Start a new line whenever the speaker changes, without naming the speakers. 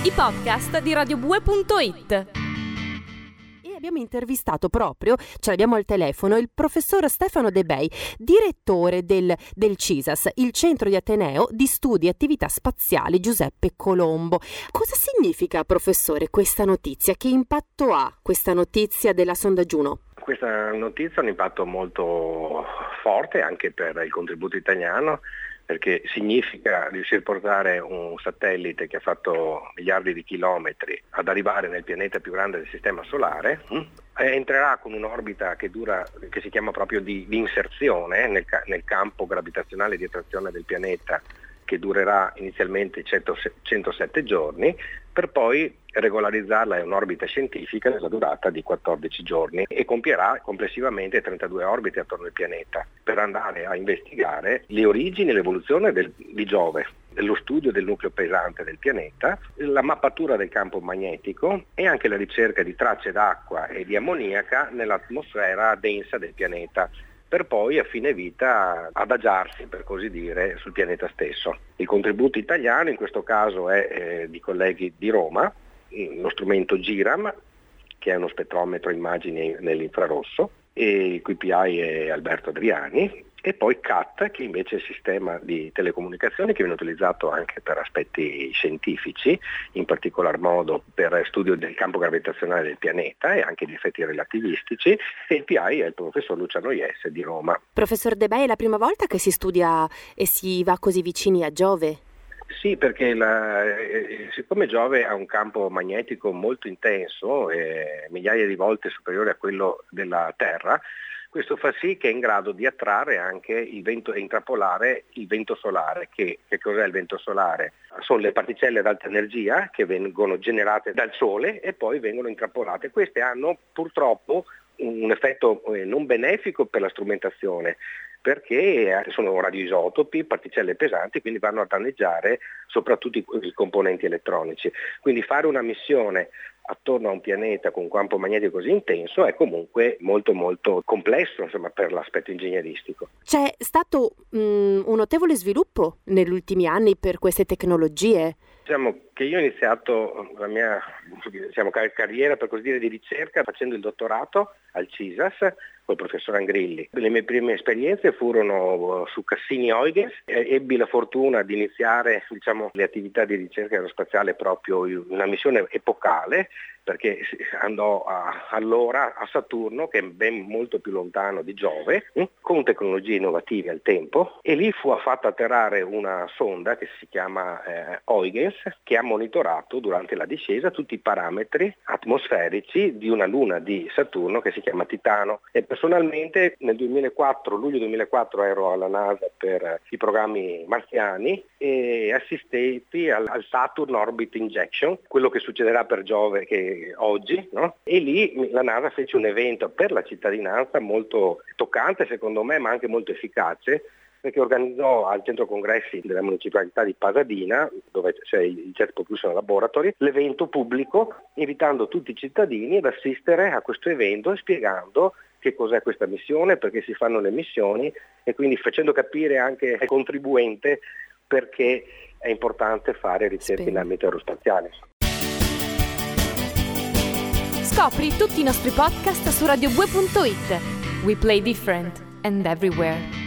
i podcast di radiobue.it.
Abbiamo intervistato proprio, ce l'abbiamo al telefono, il professor Stefano De Bei, direttore del CISAS, il Centro di Ateneo di Studi e Attività Spaziali Giuseppe Colombo. Cosa significa, professore, questa notizia? Che impatto ha questa notizia della sonda Juno?
Questa notizia ha un impatto molto forte anche per il contributo italiano, perché significa riuscire a portare un satellite che ha fatto miliardi di chilometri ad arrivare nel pianeta più grande del sistema solare, entrerà con un'orbita che si chiama proprio di inserzione nel campo gravitazionale di attrazione del pianeta, che durerà inizialmente 107 giorni, per poi regolarizzarla in un'orbita scientifica nella durata di 14 giorni e compierà complessivamente 32 orbite attorno al pianeta per andare a investigare le origini e l'evoluzione di Giove, lo studio del nucleo pesante del pianeta, la mappatura del campo magnetico e anche la ricerca di tracce d'acqua e di ammoniaca nell'atmosfera densa del pianeta, per poi a fine vita adagiarsi, per così dire, sul pianeta stesso. Il contributo italiano in questo caso è di colleghi di Roma, lo strumento GIRAM, che è uno spettrometro immagini nell'infrarosso, e il cui PI è Alberto Adriani, e poi CAT, che invece è il sistema di telecomunicazioni che viene utilizzato anche per aspetti scientifici, in particolar modo per studio del campo gravitazionale del pianeta e anche di effetti relativistici, e il PI è il professor Luciano Iesse di Roma.
Professor De Bei, è la prima volta che si studia e si va così vicini a Giove?
Sì, perché siccome Giove ha un campo magnetico molto intenso, migliaia di volte superiore a quello della Terra, questo fa sì che è in grado di attrarre anche il vento e intrappolare il vento solare. Che cos'è il vento solare? Sono le particelle ad alta energia che vengono generate dal Sole e poi vengono intrappolate. Queste hanno purtroppo un effetto non benefico per la strumentazione, perché sono radioisotopi, particelle pesanti, quindi vanno a danneggiare soprattutto i componenti elettronici. Quindi fare una missione attorno a un pianeta con un campo magnetico così intenso è comunque molto molto complesso, insomma, per l'aspetto ingegneristico.
C'è stato un notevole sviluppo negli ultimi anni per queste tecnologie?
Diciamo che io ho iniziato la mia carriera, per così dire, di ricerca facendo il dottorato al CISAS col professor Angrilli. Le mie prime esperienze furono su Cassini-Huygens, ebbi la fortuna di iniziare le attività di ricerca aerospaziale proprio in una missione epocale, perché andò allora a Saturno, che è ben molto più lontano di Giove, con tecnologie innovative al tempo, e lì fu fatta atterrare una sonda che si chiama Huygens, che ha monitorato durante la discesa tutti i parametri atmosferici di una luna di Saturno che si chiama Titano. E personalmente nel luglio 2004 ero alla NASA per i programmi marziani e assistei al Saturn Orbit Injection, quello che succederà per Giove che oggi, no? E lì la NASA fece un evento per la cittadinanza molto toccante secondo me, ma anche molto efficace, perché organizzò al centro congressi della municipalità di Pasadena, dove c'è il Jet Propulsion Laboratory, l'evento pubblico, invitando tutti i cittadini ad assistere a questo evento e spiegando che cos'è questa missione, perché si fanno le missioni, e quindi facendo capire anche al contribuente perché è importante fare ricerche in ambito aerospaziale.
Scopri tutti i nostri podcast su radiobue.it. We play different and everywhere.